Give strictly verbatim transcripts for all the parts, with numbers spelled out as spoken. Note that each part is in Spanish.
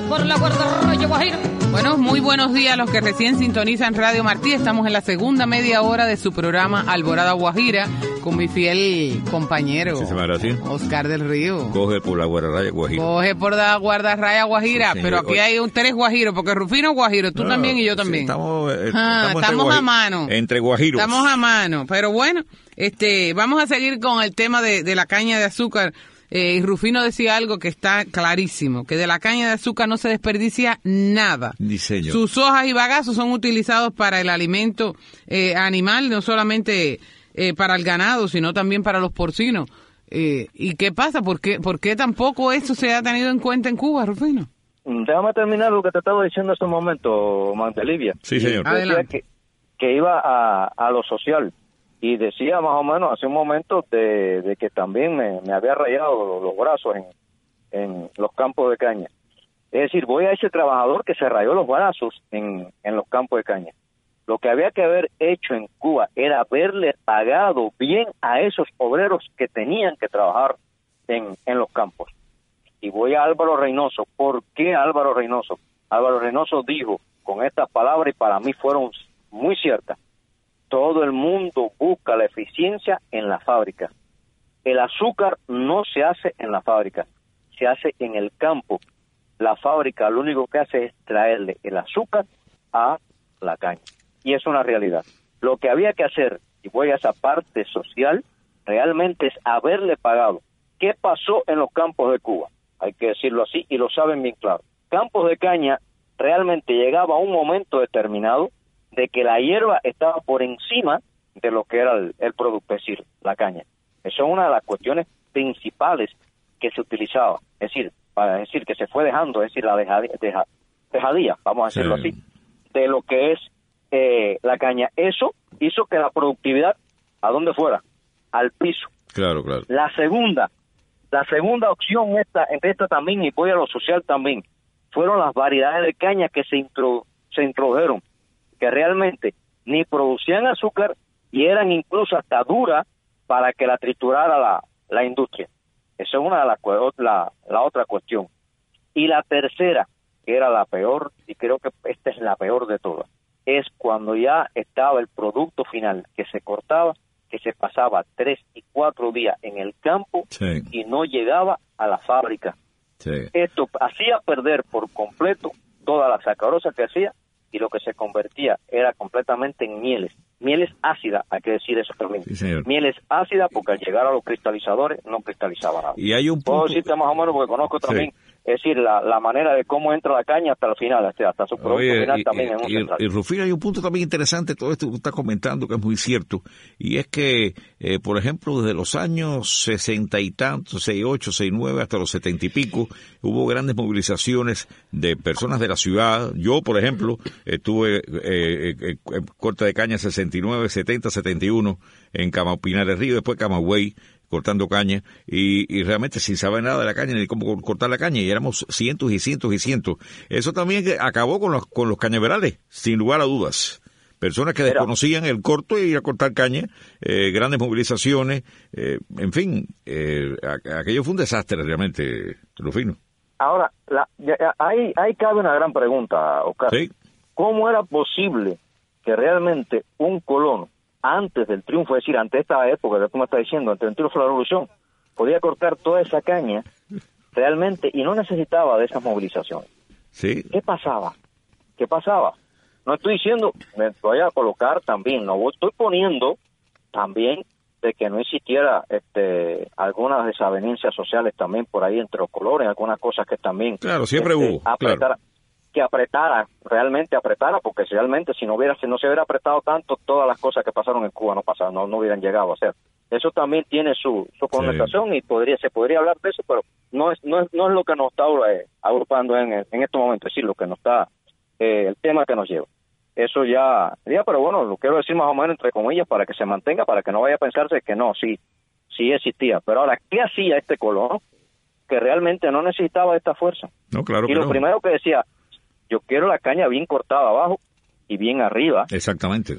por la guardarraya Guajira. Bueno, muy buenos días a los que recién sintonizan Radio Martí. Estamos en la segunda media hora de su programa Alborada Guajira con mi fiel compañero sí, se Oscar del Río. Coge por la guardarraya Guajira. Coge por la guardarraya Guajira, sí, pero aquí hoy hay un tres guajiros, porque Rufino es guajiro, tú no, también y yo también. Sí, estamos eh, ah, estamos, estamos entre a mano. Entre guajiros. Estamos a mano, pero bueno, este, vamos a seguir con el tema de, de la caña de azúcar. Eh, Rufino decía algo que está clarísimo, que de la caña de azúcar no se desperdicia nada. Diseño. Sus hojas y bagazos son utilizados para el alimento eh, animal, no solamente eh, para el ganado, sino también para los porcinos. Eh, ¿Y qué pasa? ¿Por qué, ¿Por qué tampoco eso se ha tenido en cuenta en Cuba, Rufino? Déjame terminar lo que te estaba diciendo hace un momento, Mantelivia. Sí, señor. Adelante. Que, que iba a, a lo social. Y decía más o menos hace un momento de, de que también me, me había rayado los, los brazos en, en los campos de caña. Es decir, voy a ese trabajador que se rayó los brazos en, en los campos de caña. Lo que había que haber hecho en Cuba era haberle pagado bien a esos obreros que tenían que trabajar en, en los campos. Y voy a Álvaro Reynoso. ¿Por qué Álvaro Reynoso? Álvaro Reynoso dijo con estas palabras y para mí fueron muy ciertas. Todo el mundo busca la eficiencia en la fábrica. El azúcar no se hace en la fábrica, se hace en el campo. La fábrica lo único que hace es traerle el azúcar a la caña. Y es una realidad. Lo que había que hacer, y voy a esa parte social, realmente es haberle pagado. ¿Qué pasó en los campos de Cuba? Hay que decirlo así, y lo saben bien claro. Campos de caña realmente llegaba a un momento determinado de que la hierba estaba por encima de lo que era el, el producto, es decir, la caña. Eso es una de las cuestiones principales que se utilizaba, es decir, para decir que se fue dejando, es decir, la dejadía, deja, dejadía vamos a decirlo sí. así, de lo que es eh, la caña. Eso hizo que la productividad, ¿a dónde fuera? Al piso. Claro, claro. La segunda, la segunda opción, esta, entre esta también, y voy a lo social también, fueron las variedades de caña que se, intro, se introdujeron, que realmente ni producían azúcar y eran incluso hasta duras para que la triturara la, la industria. Esa es una de las la, la otra cuestión. Y la tercera, que era la peor, y creo que esta es la peor de todas, es cuando ya estaba el producto final que se cortaba, que se pasaba tres y cuatro días en el campo sí. y no llegaba a la fábrica. Sí. Esto hacía perder por completo toda la sacarosa que hacía, y lo que se convertía era completamente en mieles. Mieles ácidas, hay que decir eso también. Sí, señor. Mieles ácidas porque al llegar a los cristalizadores no cristalizaba nada. Y hay un punto... Puedo decirte más o menos porque conozco también, sí. es decir, la, la manera de cómo entra la caña hasta el final, hasta, hasta su producto Oye, final y, también y, en un y, central. Y Rufino, hay un punto también interesante, todo esto que está comentando, que es muy cierto, y es que, eh, por ejemplo, desde los años sesenta y tantos, sesenta y ocho, sesenta y nueve, hasta los setenta y pico, hubo grandes movilizaciones de personas de la ciudad. Yo, por ejemplo, estuve eh, eh, eh, corta de caña sesenta y nueve, setenta, setenta y uno en Cama, Pinar del Río, después Camagüey, cortando caña, y, y realmente sin saber nada de la caña ni cómo cortar la caña, y éramos cientos y cientos y cientos. Eso también acabó con los, con los cañaverales, sin lugar a dudas. Personas que desconocían el corto y ir a cortar caña, eh, grandes movilizaciones, eh, en fin, eh, aquello fue un desastre realmente, Rufino. Ahora, la, ya, ahí, ahí cabe una gran pregunta, Oscar. ¿Sí? ¿Cómo era posible que realmente un colono, antes del triunfo, es decir, ante esta época que tú me estás diciendo, ante el triunfo de la revolución, podía cortar toda esa caña realmente y no necesitaba de esas movilizaciones? Sí. ¿Qué pasaba? ¿Qué pasaba? No estoy diciendo, me voy a colocar también, no estoy poniendo también de que no existiera este algunas desavenencias sociales también por ahí entre los colores, algunas cosas que también... Claro, siempre este, hubo, apretara, claro. Que apretara, realmente apretara, porque realmente si no hubiera si no se hubiera apretado tanto, todas las cosas que pasaron en Cuba no pasaron, no, no hubieran llegado a ser. Eso también tiene su, su connotación sí. y podría se podría hablar de eso, pero no es no es, no es lo que nos está eh, agrupando en, en este momento, es decir, lo que nos está, eh, el tema que nos lleva. Eso ya, ya, pero bueno, lo quiero decir más o menos entre comillas para que se mantenga, para que no vaya a pensarse que no, sí, sí existía. Pero ahora, ¿qué hacía este colono que realmente no necesitaba esta fuerza? No, claro y que lo no. primero que decía, yo quiero la caña bien cortada abajo y bien arriba. Exactamente.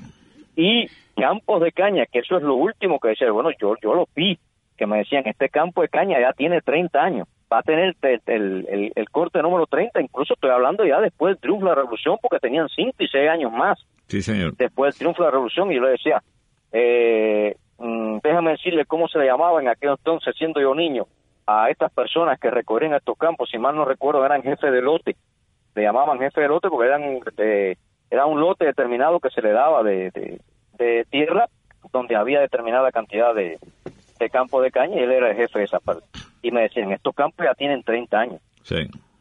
Y campos de caña, que eso es lo último que decía. Bueno, yo yo lo vi, que me decían, este campo de caña ya tiene treinta años. va a tener el, el, el, el corte número treinta, incluso estoy hablando ya después del triunfo de la revolución, porque tenían cinco y seis años más. Sí, señor. Después del triunfo de la revolución, y yo le decía, eh, mmm, déjame decirle cómo se le llamaba en aquel entonces, siendo yo niño, a estas personas que recorrían estos campos, si mal no recuerdo, eran jefes de lote, le llamaban jefe de lote porque eran de, era un lote determinado que se le daba de, de, de tierra, donde había determinada cantidad de, de campo de caña, y él era el jefe de esa parte. Y me decían, estos campos ya tienen treinta años. Sí.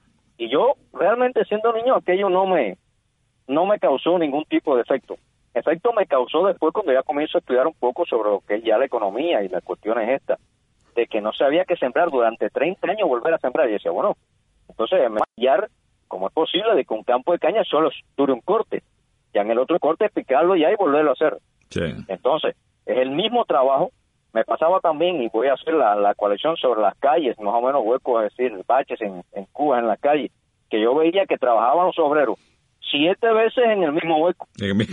Y yo, realmente siendo niño, aquello no me no me causó ningún tipo de efecto. Efecto me causó después cuando ya comienzo a estudiar un poco sobre lo que es ya la economía y las cuestiones estas, de que no se había que sembrar durante treinta años, volver a sembrar. Y decía, bueno, entonces me va a hallar cómo es posible de que un campo de caña solo dure un corte. Ya en el otro corte picarlo ya y volverlo a hacer. Sí. Entonces, es el mismo trabajo. Me pasaba también, y voy a hacer la, la colección sobre las calles, más o menos huecos, es decir, baches en, en Cuba, en las calles, que yo veía que trabajaban los obreros siete veces en el mismo hueco. En el,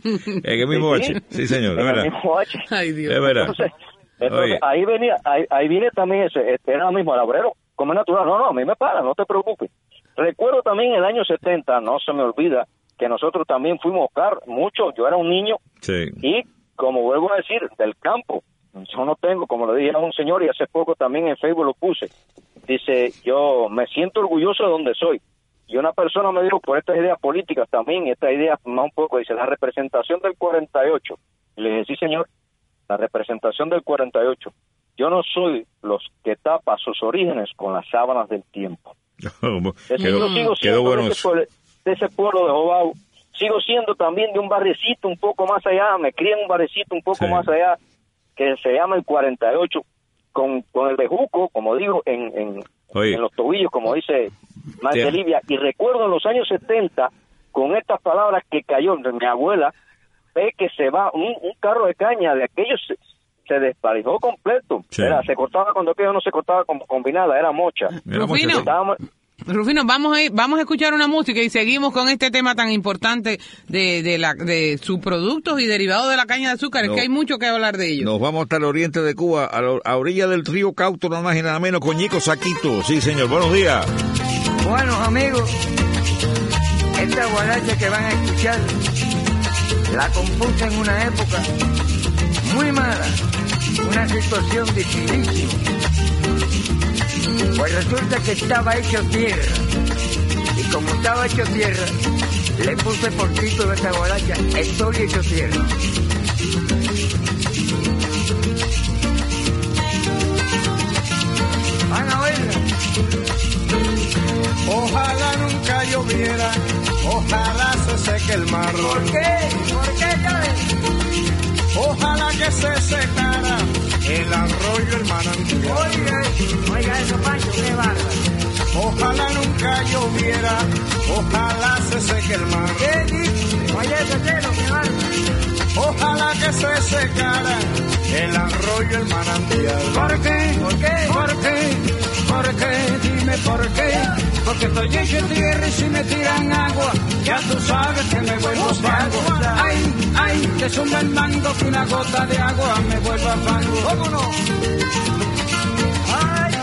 en el mismo bache, sí, señor, en es verdad. el mismo bache. Ay, Dios. Es verdad. Entonces, entonces ahí venía, ahí, ahí viene también ese, este, era lo mismo, el obrero, como es natural, no, no, a mí me para, no te preocupes. Recuerdo también en el año setenta, no se me olvida, que nosotros también fuimos a buscar mucho, yo era un niño, sí. Y como vuelvo a decir, del campo, yo no tengo, como le dije a un señor, y hace poco también en Facebook lo puse, dice, yo me siento orgulloso de donde soy. Y una persona me dijo, por estas ideas políticas también, estas ideas más un poco, dice, la representación del cuarenta y ocho. Y le dije, sí, señor, la representación del cuarenta y ocho. Yo no soy los que tapa sus orígenes con las sábanas del tiempo. Es quedó, yo sigo siendo bueno de, ese pueblo, de ese pueblo de Jobao. Sigo siendo también de un barrecito un poco más allá, me crié en un barrecito un poco sí. más allá, que se llama el cuarenta y ocho, con, con el bejuco, como digo, en, en, en los tobillos, como dice Marta Livia. Y recuerdo en los años setenta, con estas palabras que cayó de mi abuela, ve que se va un, un carro de caña de aquellos, se, se despalijó completo. Sí. Era, se cortaba cuando aquello no se cortaba como combinada, era mocha. Era Rufino, Estábamos, Rufino, vamos a ir, vamos a escuchar una música y seguimos con este tema tan importante de, de, la, de subproductos y derivados de la caña de azúcar. No, es que hay mucho que hablar de ellos. Nos vamos hasta el oriente de Cuba, a, la, a orilla del río Cauto, nada más y nada menos, con Ñico Saquito. Sí, señor, buenos días. Bueno, amigos, esta guaracha que van a escuchar la compuse en una época muy mala, una situación dificilísima. Pues resulta que estaba hecho tierra, y como estaba hecho tierra, le puse por título a esta guaracha, estoy hecho tierra. Van a verla. Ojalá nunca lloviera, ojalá se seque el mar. ¿Por qué? ¿Por qué llueve? Ojalá que se secara el arroyo, el manantial. Oiga, oiga eso, Pancho, qué bárbaro. Ojalá nunca lloviera, ojalá se seque el mar. ¿Qué dice? Oye, eso, qué bárbaro. Ojalá que se secara el arroyo, el manantial. ¿Por qué? ¿Por qué? ¿Por qué? ¿Por qué? Dime por qué. Porque estoy hecho tierra y si me tiran agua, ya tú sabes que me vuelvo fango. Ay, ay, que suma el mango que una gota de agua me vuelva fango. ¿Cómo no? Ay.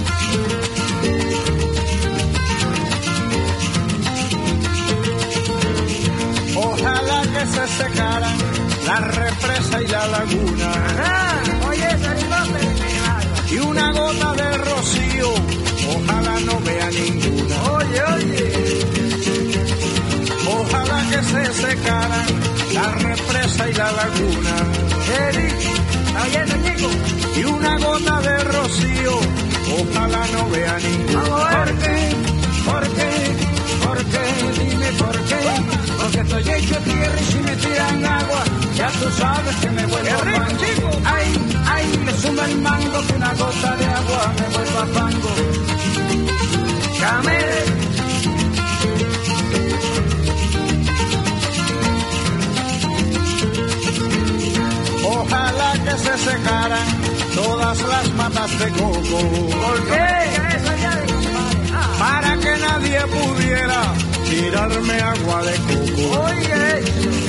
Ojalá que se secaran la represa y la laguna. Ah, oye, y una gota de rocío, ojalá no vea ninguna. Oye, oye. Ojalá que se secaran la represa y la laguna. Oye, Chico. Y una gota de rocío, ojalá no vea ninguna. ¿Por qué? ¿Por qué? ¿Por qué? Dime por qué. Porque estoy hecho tierra y si me tiran agua, ya tú sabes que me vuelvo fango. Ay, ay, le suma el mango que una gota de agua me vuelva fango. Camere. Ojalá que se secaran todas las matas de coco. ¿Por qué? Eso ya de compadre. Ah. Para que nadie pudiera tirarme agua de coco. Oye.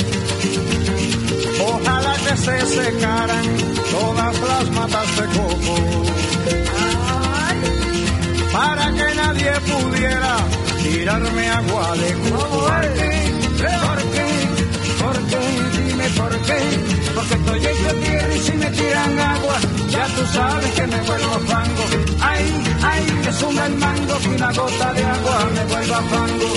Ojalá que se secaran todas las matas de coco. Ay. para que nadie pudiera tirarme agua de cubo. ¿Por qué? ¿Por qué? ¿Por qué? Dime por qué. Porque estoy hecho de tierra y si me tiran agua, ya tú sabes que me vuelvo fango. Ay, ay, que suma el mango, que una gota de agua me vuelva fango.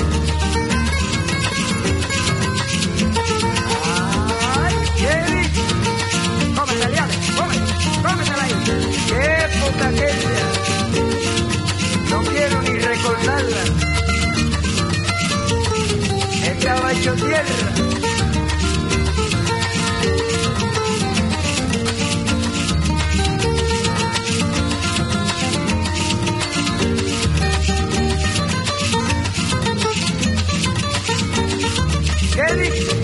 Ay, Jerry, cómetela, Liane, cómetela, cómetela ahí. Qué época aquella, no quiero ni recordarla. Estaba hecho tierra. ¿Qué dice?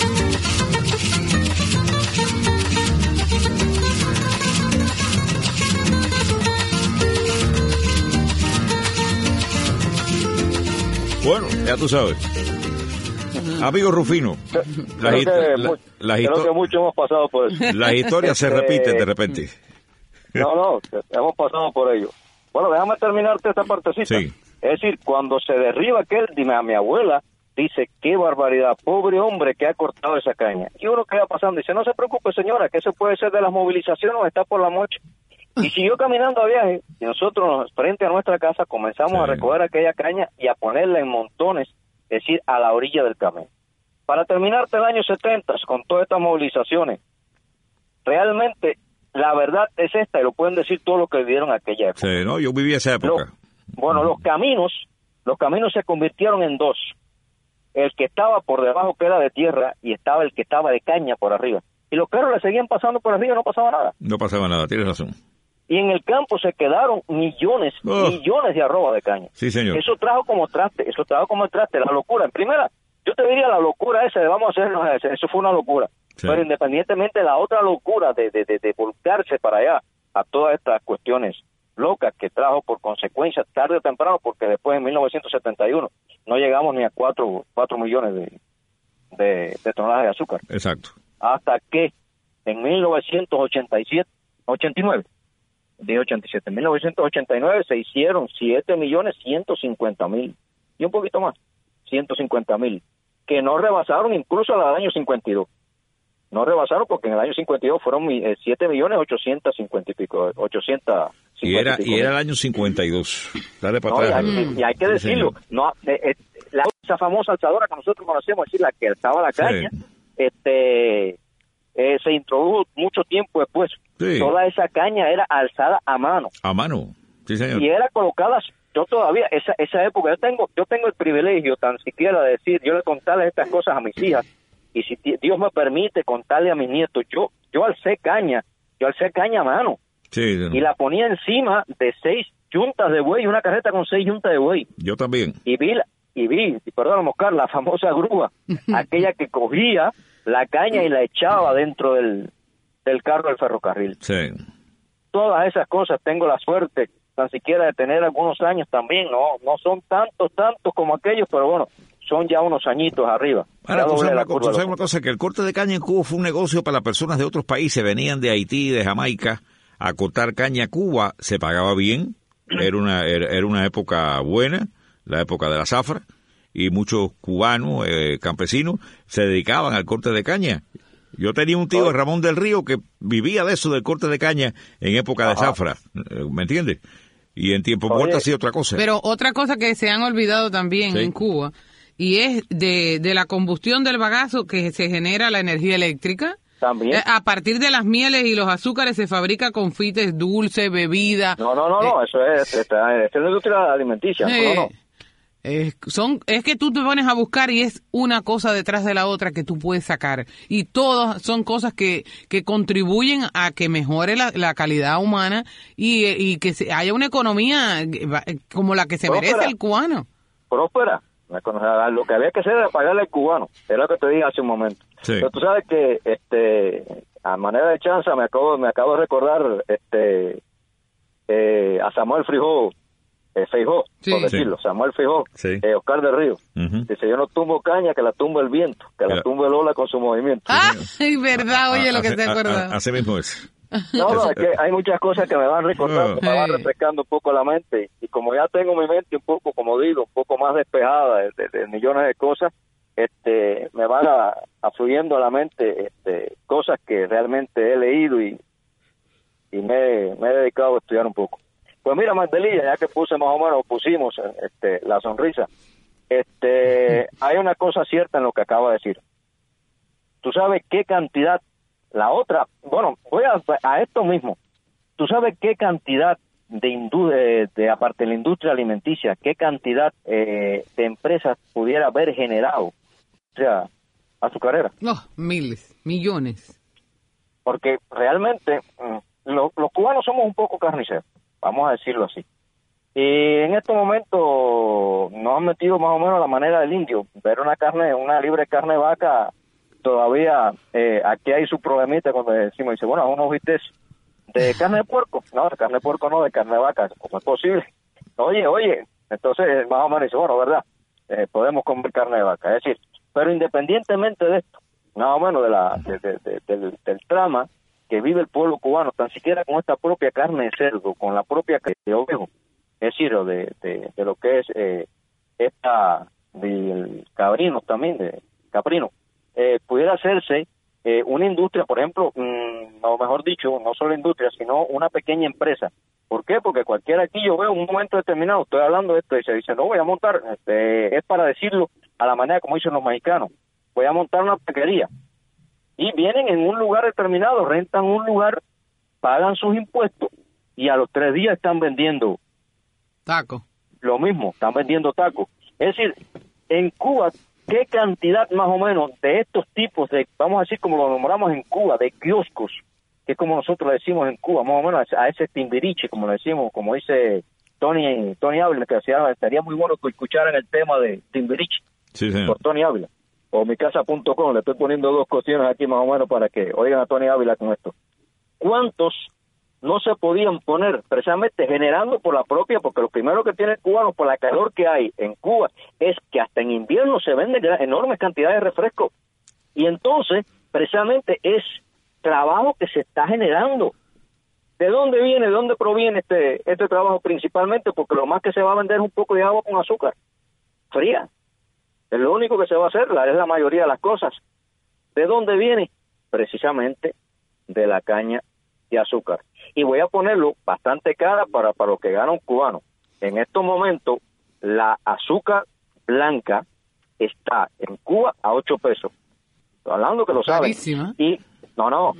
Bueno, ya tú sabes. Amigo Rufino, las creo, que, la, la creo que muchos hemos pasado por eso. Las historias se repiten de repente. No, no, hemos pasado por ello. Bueno, déjame terminarte esta partecita. Sí. Es decir, cuando se derriba aquel, dime, a mi abuela dice, qué barbaridad, pobre hombre que ha cortado esa caña. Y uno que va pasando dice, no se preocupe señora, que eso puede ser de las movilizaciones o está por la noche. Y siguió caminando a viaje y nosotros frente a nuestra casa comenzamos sí. a recoger aquella caña y a ponerla en montones, es decir, a la orilla del camino. Para terminarte el año setenta, con todas estas movilizaciones, realmente la verdad es esta, y lo pueden decir todos los que vivieron aquella época. Sí, no, yo viví esa época. Los, bueno, los caminos, los caminos se convirtieron en dos. El que estaba por debajo, que era de tierra, y estaba el que estaba de caña por arriba. Y los carros le seguían pasando por arriba y no pasaba nada. No pasaba nada, tienes razón. Y en el campo se quedaron millones, oh. millones de arrobas de caña. Sí, señor. Eso trajo como traste, eso trajo como traste, la locura. En primera, yo te diría la locura esa de vamos a hacernos, eso fue una locura. Sí. Pero independientemente de la otra locura de, de, de, de volcarse para allá a todas estas cuestiones locas que trajo por consecuencia tarde o temprano, porque después en mil novecientos setenta y uno no llegamos ni a cuatro, cuatro millones de, de, de toneladas de azúcar. Exacto. Hasta que en mil novecientos ochenta y siete, ochenta y nueve, de ochenta y siete, en mil novecientos ochenta y nueve se hicieron siete millones ciento cincuenta mil y un poquito más, ciento cincuenta mil, que no rebasaron incluso la del año cincuenta y dos. No rebasaron porque en el año cincuenta y dos fueron eh, siete millones ochocientos cincuenta y pico, ochocientos cincuenta y era y, pico, y era el año cincuenta y dos. Dale para no, atrás. Y hay, y hay que decirlo, sí, no, eh, eh, la, esa famosa alzadora que nosotros conocemos, es decir, la que alzaba la caña, sí. este eh, se introdujo mucho tiempo después. Sí. Toda esa caña era alzada a mano. A mano, sí señor. Y era colocada, yo todavía, esa esa época, yo tengo yo tengo el privilegio tan siquiera de decir, yo le contarles estas cosas a mis hijas, y si Dios me permite contarle a mis nietos, yo yo alcé caña, yo alcé caña a mano. Sí, sí. Y la ponía encima de seis yuntas de buey, una carreta con seis yuntas de buey. Yo también. Y vi, la, y vi, perdón, Oscar, la famosa grúa, aquella que cogía la caña y la echaba dentro del, del carro del ferrocarril. Sí. Todas esas cosas tengo la suerte, tan siquiera de tener algunos años también, no no son tantos, tantos como aquellos, pero bueno, son ya unos añitos arriba. Ahora, tú sabes, una, tú sabes una cosa, que el corte de caña en Cuba fue un negocio para las personas de otros países, venían de Haití, de Jamaica, a cortar caña a Cuba, se pagaba bien, era una era, era una época buena, la época de la zafra, y muchos cubanos, eh, campesinos, se dedicaban al corte de caña. Yo tenía un tío, Ramón del Río, que vivía de eso, del corte de caña, en época Ajá. de zafra, ¿me entiendes? Y en tiempo muerto hacía otra cosa. Pero otra cosa que se han olvidado también sí. en Cuba, y es de, de la combustión del bagazo que se genera la energía eléctrica. También. A partir de las mieles y los azúcares se fabrica confites, dulce, bebida. No, no, no, eh, no, eso es, es, es la industria alimenticia. Eh, no, no. Eh, son, es que tú te pones a buscar y es una cosa detrás de la otra que tú puedes sacar. Y todas son cosas que, que contribuyen a que mejore la, la calidad humana y, y que se, haya una economía como la que se próspera, merece el cubano. Próspera. Lo que había que hacer era pagarle al cubano, era lo que te dije hace un momento. Sí. Pero tú sabes que, este, a manera de chanza, me acabo, me acabo de recordar, este, eh, a Samuel Frijó, eh, Feijó, sí, por decirlo, sí. Samuel Feijó, sí. eh, Oscar de Río. Uh-huh. Dice, yo no tumbo caña, que la tumba el viento, que la, la tumba el ola con su movimiento. Ah, es verdad, oye, lo que te acuerdas. Así mismo es. No, no, es que hay muchas cosas que me van recordando, me van refrescando un poco la mente. Y como ya tengo mi mente un poco, como digo, un poco más despejada de, de, de millones de cosas, este, me van a, a fluyendo a la mente este, cosas que realmente he leído y, y me, me he dedicado a estudiar un poco. Pues mira, Magdelilla, ya que puse más o menos, pusimos este, la sonrisa, este, hay una cosa cierta en lo que acaba de decir. Tú sabes qué cantidad, la otra, bueno, voy a, a esto mismo, tú sabes qué cantidad de, indu de, de aparte de la industria alimenticia, qué cantidad eh, de empresas pudiera haber generado, o sea, azucarera. No, oh, miles, millones. Porque realmente lo, los cubanos somos un poco carniceros, vamos a decirlo así. Y en estos momentos nos han metido más o menos a la manera del indio, ver una carne, una libre carne de vaca. Todavía eh, aquí hay su problemita cuando decimos, dice, bueno, unos bistecs de carne de puerco. No, de carne de puerco no, de carne de vaca. ¿Cómo es posible? Oye, oye. Entonces, más o menos dice, bueno, ¿verdad? Eh, podemos comer carne de vaca. Es decir, pero independientemente de esto, más o menos de la, de, de, de, del, del trama que vive el pueblo cubano, tan siquiera con esta propia carne de cerdo, con la propia carne de ovejo, es decir, de, de, de lo que es eh, esta, del cabrino también, de caprino. Eh, pudiera hacerse eh, una industria, por ejemplo, mmm, o mejor dicho, no solo industria, sino una pequeña empresa. ¿Por qué? Porque cualquiera aquí yo veo un momento determinado, estoy hablando de esto y se dice, no, voy a montar, este, es para decirlo a la manera como dicen los mexicanos, voy a montar una taquería. Y vienen en un lugar determinado, rentan un lugar, pagan sus impuestos y a los tres días están vendiendo taco. Lo mismo, están vendiendo tacos. Es decir, en Cuba, ¿qué cantidad más o menos de estos tipos de, vamos a decir como lo nombramos en Cuba, de kioscos, que es como nosotros le decimos en Cuba, más o menos a ese timbiriche, como le decimos, como dice Tony Tony Ávila, que hacía, estaría muy bueno que escucharan el tema de timbiriche, sí, señor, por Tony Ávila, o mi casa punto com, le estoy poniendo dos cuestiones aquí más o menos para que oigan a Tony Ávila con esto. ¿Cuántos no se podían poner precisamente generando por la propia, porque lo primero que tiene el cubano por la calor que hay en Cuba es que hasta en invierno se venden enormes cantidades de refresco y entonces precisamente es trabajo que se está generando. ¿De dónde viene, de dónde proviene este este trabajo? Principalmente porque lo más que se va a vender es un poco de agua con azúcar fría, es lo único que se va a hacer, es la mayoría de las cosas. ¿De dónde viene? Precisamente de la caña de azúcar. Y voy a ponerlo bastante cara para, para lo que gana un cubano. En estos momentos, la azúcar blanca está en Cuba a ocho pesos. Estoy hablando que lo saben. Carísima. Y, no, no.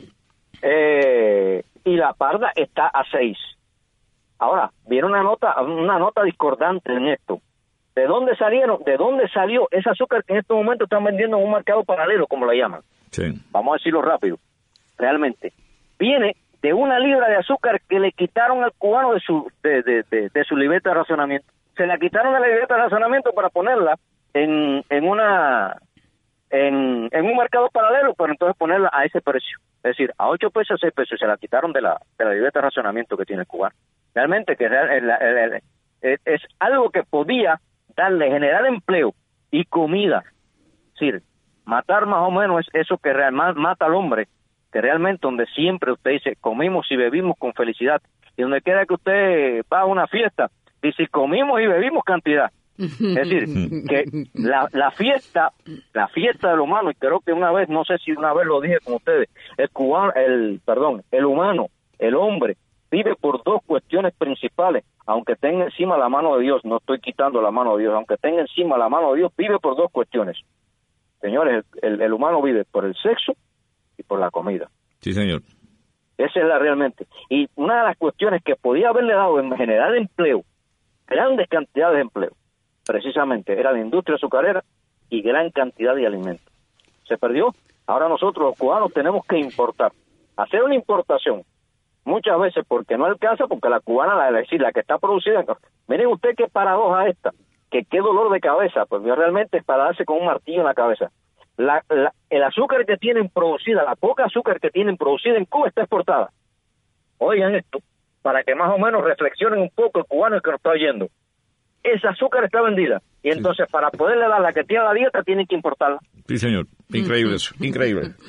Eh, y la parda está a seis. Ahora, viene una nota, una nota discordante en esto. ¿De dónde salieron? ¿De dónde salió ese azúcar que en estos momentos están vendiendo en un mercado paralelo, como lo llaman? Sí. Vamos a decirlo rápido. Realmente. Viene de una libra de azúcar que le quitaron al cubano de su de, de, de, de su libreta de racionamiento. Se la quitaron de la libreta de racionamiento para ponerla en en una en, en un mercado paralelo, pero entonces ponerla a ese precio. Es decir, a ocho pesos, a seis pesos, se la quitaron de la de la libreta de racionamiento que tiene el cubano. Realmente que es, es, es, es algo que podía darle, generar empleo y comida. Es decir, matar más o menos es eso que realmente mata al hombre, que realmente donde siempre usted dice, comimos y bebimos con felicidad, y donde quiera que usted va a una fiesta, dice, comimos y bebimos cantidad. Es decir, que la, la fiesta, la fiesta del humano, y creo que una vez, no sé si una vez lo dije con ustedes, el cubano, el, perdón, el humano, el hombre, vive por dos cuestiones principales, aunque tenga encima la mano de Dios, no estoy quitando la mano de Dios, aunque tenga encima la mano de Dios, vive por dos cuestiones. Señores, el, el, el humano vive por el sexo y por la comida. Sí, señor. Esa es la realmente. Y una de las cuestiones que podía haberle dado en generar empleo, grandes cantidades de empleo, precisamente era la industria azucarera y gran cantidad de alimentos. Se perdió. Ahora nosotros los cubanos tenemos que importar, hacer una importación, muchas veces porque no alcanza, porque la cubana, la, es decir, la que está producida, miren usted qué paradoja esta, que qué dolor de cabeza, pues realmente es para darse con un martillo en la cabeza. La, la, el azúcar que tienen producida, la poca azúcar que tienen producida en Cuba está exportada. Oigan esto, para que más o menos reflexionen un poco el cubano que nos está oyendo. Esa azúcar está vendida, y entonces sí, para poderle dar la que tiene la dieta, tienen que importarla. Sí, señor. Increíble eso, increíble.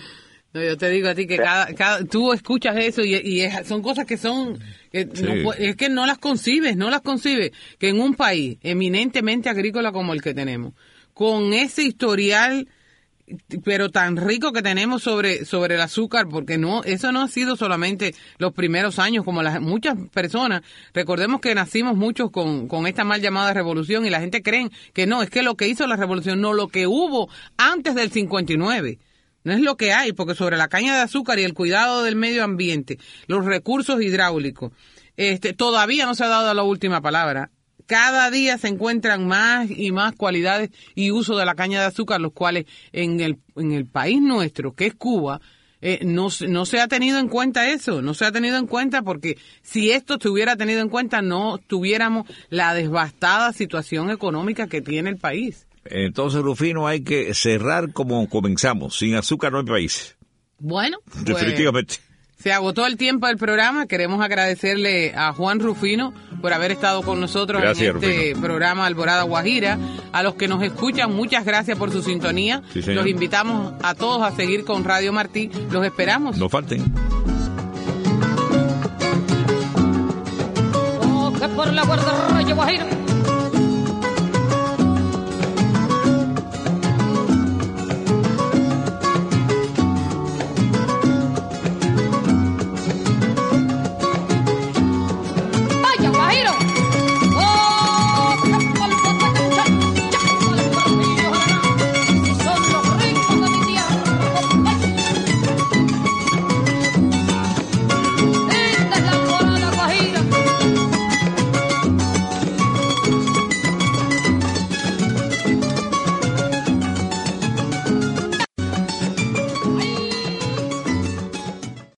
No, yo te digo a ti que cada, cada tú escuchas eso y, y es, son cosas que son, que Sí. no, es que no las concibes, no las concibes, que en un país eminentemente agrícola como el que tenemos, con ese historial pero tan rico que tenemos sobre sobre el azúcar, porque no eso no ha sido solamente los primeros años, como las muchas personas, recordemos que nacimos muchos con, con esta mal llamada revolución y la gente cree que no, es que lo que hizo la revolución, no, lo que hubo antes del cincuenta y nueve. No es lo que hay, porque sobre la caña de azúcar y el cuidado del medio ambiente, los recursos hidráulicos, este, todavía no se ha dado la última palabra. Cada día se encuentran más y más cualidades y uso de la caña de azúcar, los cuales en el, en el país nuestro, que es Cuba, eh, no, no se ha tenido en cuenta eso, no se ha tenido en cuenta porque si esto se hubiera tenido en cuenta no tuviéramos la devastada situación económica que tiene el país. Entonces, Rufino, hay que cerrar como comenzamos. Sin azúcar no hay país. Bueno, pues, Definitivamente. se agotó el tiempo del programa. Queremos agradecerle a Juan Rufino por haber estado con nosotros Gracias, en este Rufino. programa Alborada Guajira. A los que nos escuchan, muchas gracias por su sintonía. Sí, señor. Los invitamos a todos a seguir con Radio Martí. Los esperamos. No falten. Oh, que por la guarda Guajira